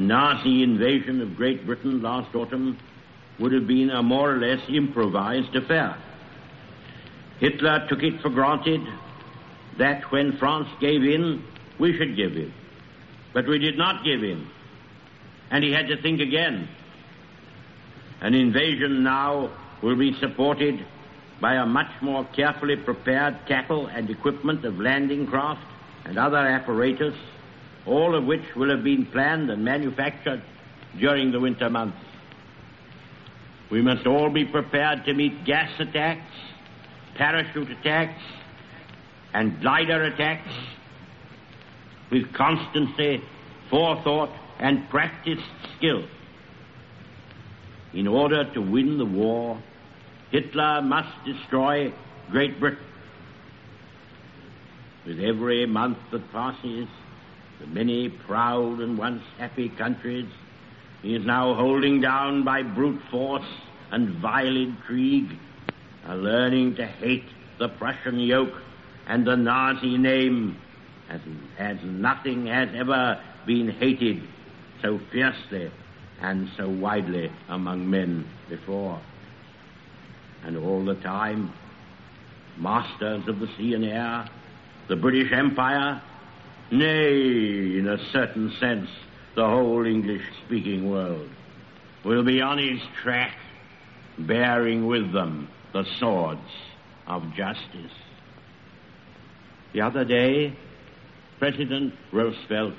Nazi invasion of Great Britain last autumn would have been a more or less improvised affair. Hitler took it for granted that when France gave in, we should give in. But we did not give in, and he had to think again. An invasion now will be supported by a much more carefully prepared tackle and equipment of landing craft and other apparatus, all of which will have been planned and manufactured during the winter months. We must all be prepared to meet gas attacks, parachute attacks, and glider attacks with constancy, forethought, and practiced skill. In order to win the war, Hitler must destroy Great Britain. With every month that passes, the many proud and once happy countries he is now holding down by brute force and vile intrigue are learning to hate the Prussian yoke and the Nazi name as nothing has ever been hated so fiercely and so widely among men before. And all the time, masters of the sea and air, the British Empire, nay, in a certain sense, the whole English-speaking world, will be on his track, bearing with them the swords of justice. The other day, President Roosevelt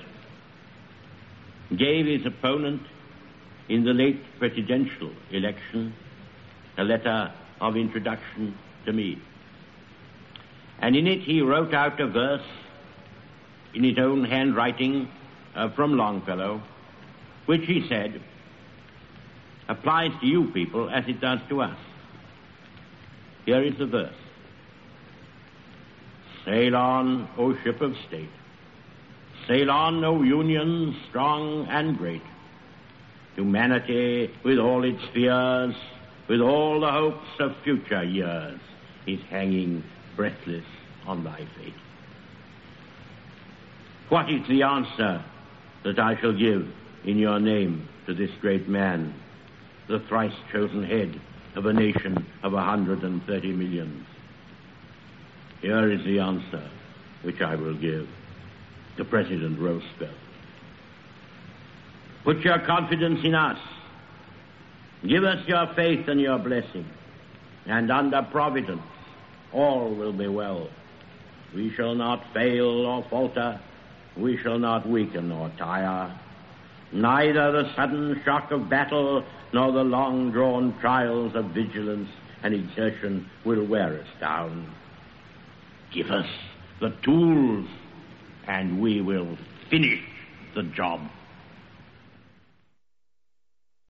gave his opponent in the late presidential election a letter of introduction to me. And in it he wrote out a verse in his own handwriting from Longfellow, which he said applies to you people as it does to us. Here is the verse. Sail on, O ship of state. Sail on, O Union strong and great. Humanity with all its fears, with all the hopes of future years, is hanging breathless on thy fate. What is the answer that I shall give in your name to this great man, the thrice chosen head of a nation of 130 millions? Here is the answer which I will give to President Roosevelt. Put your confidence in us. Give us your faith and your blessing, and under providence all will be well. We shall not fail or falter. We shall not weaken or tire. Neither the sudden shock of battle nor the long-drawn trials of vigilance and exertion will wear us down. Give us the tools, and we will finish the job.